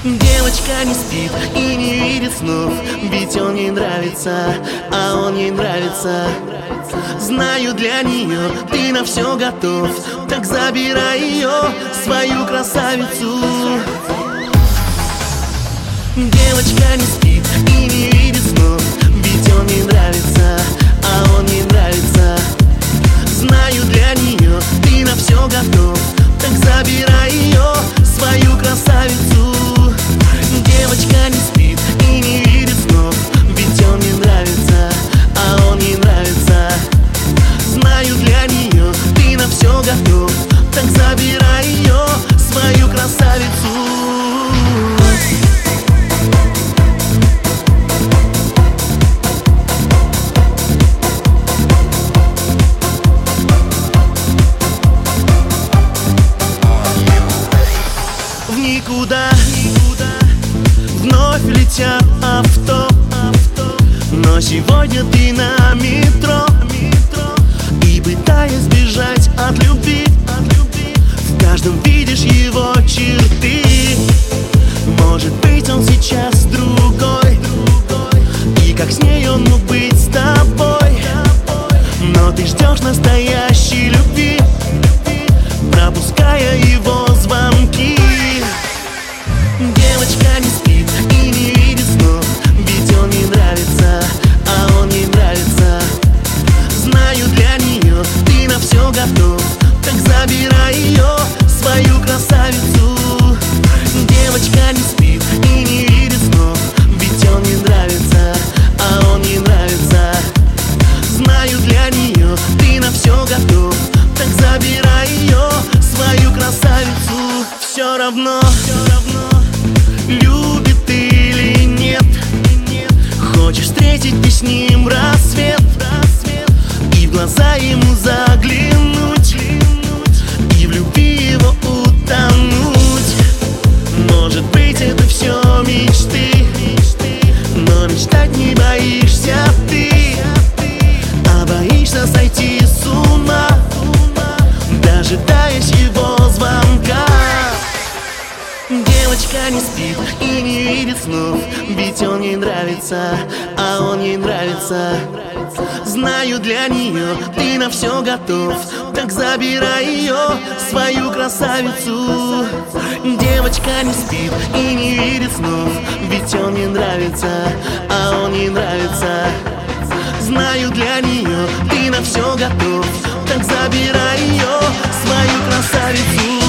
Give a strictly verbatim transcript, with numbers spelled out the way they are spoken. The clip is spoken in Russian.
Девочка не спит и не видит снов, ведь он ей нравится, а он ей нравится. Знаю, для нее ты на все готов, так забирай ее, свою красавицу. Девочка не спит и не видит снов, ведь он ей нравится, а он ей нравится. Знаю, для нее ты на все готов, так забирай ее, свою красавицу. Девочка не спит и не видит снов, ведь он ей нравится, а он ей нравится. Знаю, для нее ты на все готов, так забирай ее, свою красавицу. В никуда, вновь летят авто, но сегодня ты на метро, и пытаясь сбежать от любви, в каждом видишь его черты. Может быть, он сейчас другой, и как с ней он мог быть с тобой, но ты ждешь настоящей любви, пропуская его звонки. Девочка не спит и не видит снов, ведь он ей нравится, а он ей нравится. Знаю, для нее ты на все готов, так забирай ее, свою красавицу. Девочка не спит и не видит снов, ведь он ей нравится, а он ей нравится. Знаю, для нее ты на все готов, так забирай ее, свою красавицу. Все равно, все равно, любит или нет, хочешь встретить ты с ним рассвет, и в глаза ему заглянуть, и в любви его утонуть. Может быть, это все мечты, но мечтать не боишься ты, а боишься сойти с ума, дожидаясь его звонка. Девочка не спит и не видит снов, ведь он ей нравится, а он ей нравится. Знаю, для нее ты на все готов, так забирай ее, свою красавицу. Девочка не спит и не видит снов, ведь он ей нравится, а он ей нравится. Знаю, для нее ты на все готов, так забирай ее, свою красавицу.